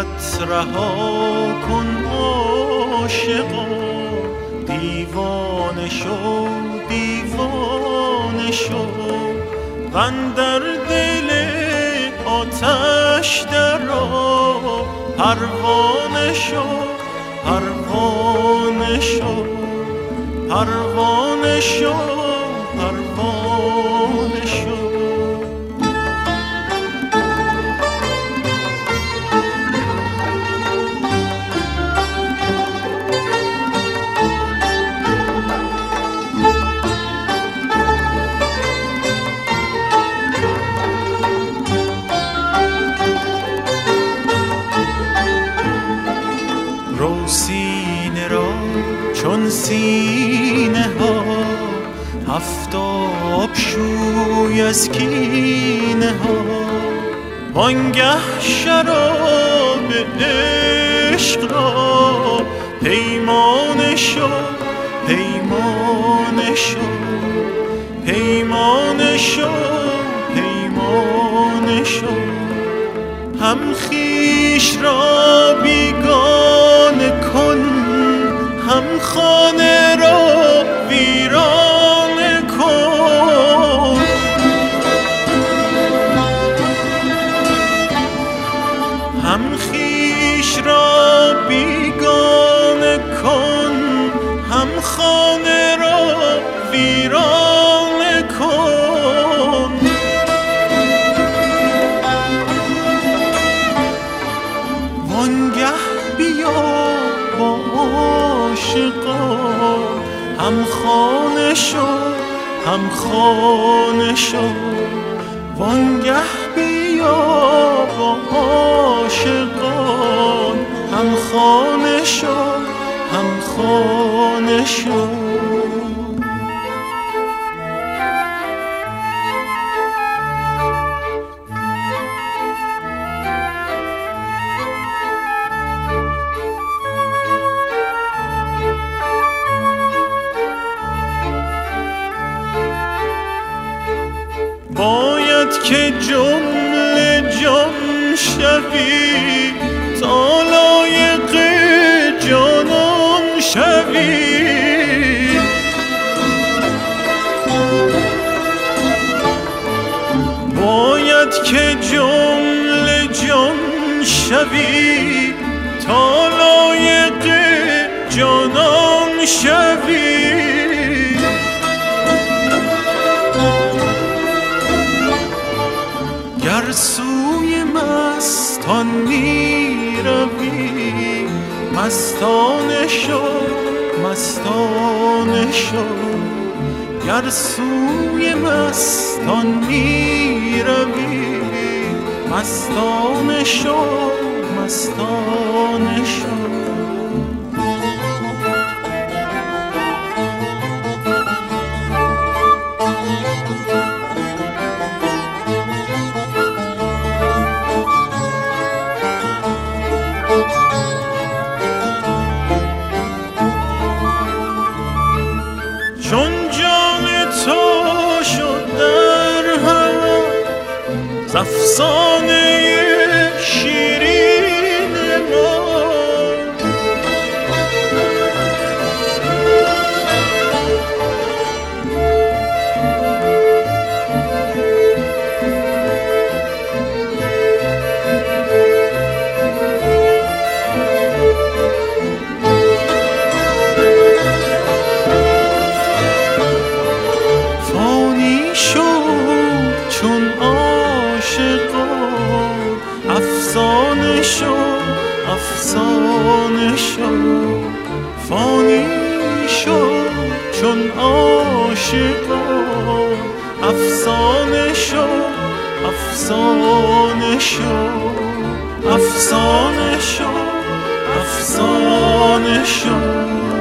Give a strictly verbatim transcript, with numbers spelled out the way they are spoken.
غیرت رها کن عاشقا، دیوانه شو دیوانه شو، واندر دل آتش درآ، پروانه شو پروانه شو پروانه شو پروانه شو. رو سینه را چون سینه ها، هفتاب شوی از کینه ها، وانگه شراب عشق را پیمانه شو پیمانه شو پیمانه شو پیمانه شو. هم خویش را بیگانه کن، هم خانه را ویرانه کن. هم خویش را بیگانه کن، هم خانه را ویرانه کن. وانگه بیا با عاشقا، هم خانه شو هم خانه شو. وانگه بیا با عاشقان، هم خانه شو هم خانه شو. باید که جمله جان شوی، تا لایق جانان شوی. باید که جمله جان شوی، تا لایق جانان شوی. گر سوی مستان می روی، مستانه شو مستانه شو. گر سوی مستان می روی، مستانه شو مستانه شو. چون جان تو شد در هوا، ز افسانه شیرین ما. افسانه شو افسانه شو، فانی شو چون عاشقان. افسانه شو افسانه شو افسانه شو افسانه شو.